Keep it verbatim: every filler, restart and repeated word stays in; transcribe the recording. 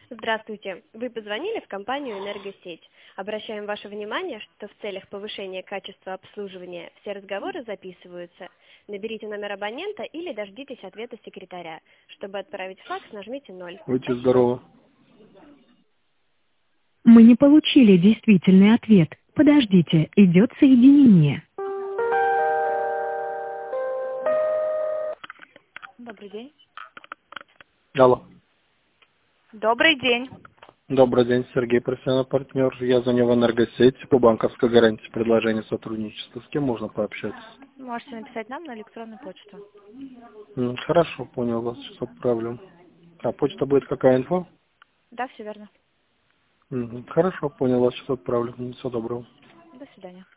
Здравствуйте. Вы позвонили в компанию «Энергосеть». Обращаем ваше внимание, что в целях повышения качества обслуживания все разговоры записываются. Наберите номер абонента или дождитесь ответа секретаря. Чтобы отправить факс, нажмите ноль. Будьте Спасибо. здоровы. Мы не получили действительный ответ. Подождите, идет соединение. Добрый день. Алло. Добрый день. Добрый день, Сергей, профессиональный партнер. Я звоню в Энергосеть по банковской гарантии предложения сотрудничества. С кем можно пообщаться? Можете написать нам на электронную почту. М, Хорошо, понял вас, сейчас отправлю. А почта будет какая, инфо? Да, все верно. Мгм. Хорошо, понял вас, сейчас отправлю. Всего доброго. До свидания.